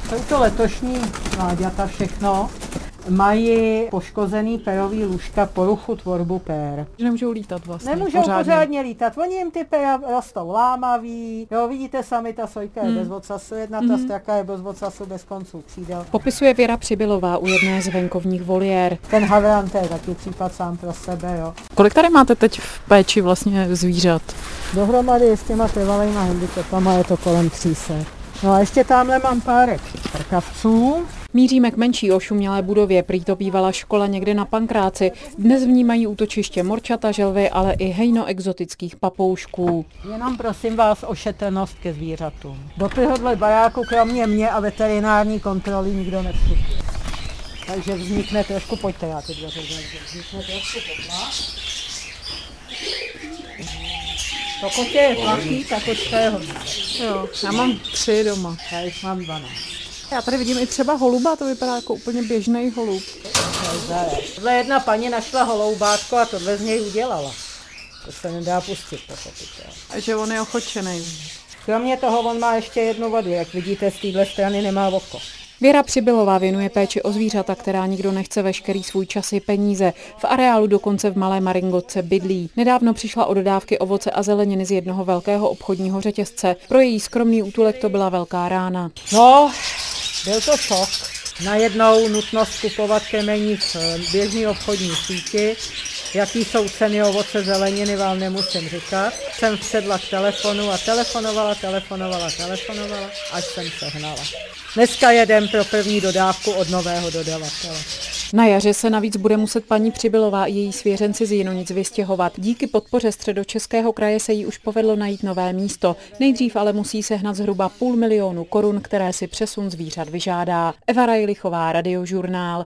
Jsou to letošní mláďata všechno. Mají poškozený perový lůžka, poruchu tvorbu pér. Nemůžou lítat vlastně. Nemůžou pořádně lítat. Oni jim ty pera rostou lámavý. Jo, vidíte sami, ta sojka je bez ocasu, jedna ta straka je bez ocasu, bez konců křídel. Popisuje Věra Přibylová u jedné z venkovních voliér. Ten havran, to je taky případ sám pro sebe, jo. Kolik tady máte teď v péči vlastně zvířat? Dohromady s těma trvalejma handicapama je to kolem 300. No a ještě tamhle mám párek prkavců. Míříme k menší ošumělé budově, prý to bývala škola někde na Pankráci. Dnes v ní mají útočiště morčata, želvy, ale i hejno exotických papoušků. Jenom prosím vás o šetrnost ke zvířatům. Do tohohle baráku kromě mě a veterinární kontroly nikdo nevstupuje. Takže vznikne trošku, pojďte, já ty dveře vznikne trošku tepla. To kotě je plachý, ta kočka je hodná. Jo, já mám 3 doma. Já jich mám 12. Já tady vidím i třeba holuba, to vypadá jako úplně běžný holub. Tohle jedna paní našla holoubátko a tohle z něj udělala. To se nedá pustit, pochopitelně. Takže on je ochočený. Kromě toho on má ještě jednu vadu, jak vidíte, z téhle strany nemá oko. Věra Přibylová věnuje péči o zvířata, která nikdo nechce veškerý svůj čas i peníze. V areálu dokonce v Malé Maringotce bydlí. Nedávno přišla o dodávky ovoce a zeleniny z jednoho velkého obchodního řetězce. Pro její skromný útulek to byla velká rána. No, byl to šok. Najednou nutnost kupovat krmení v běžný obchodní síti. Jaký jsou ceny ovoce, zeleniny, vám nemusím říkat. Jsem vsedla k telefonu a telefonovala, až jsem sehnala. Dneska jedem pro první dodávku od nového dodavatele. Na jaře se navíc bude muset paní Přibylová i její svěřenci z Jinonic vystěhovat. Díky podpoře Středočeského kraje se jí už povedlo najít nové místo. Nejdřív ale musí sehnat zhruba 500 000 korun, které si přesun zvířat vyžádá. Eva Rajlichová, Radiožurnál.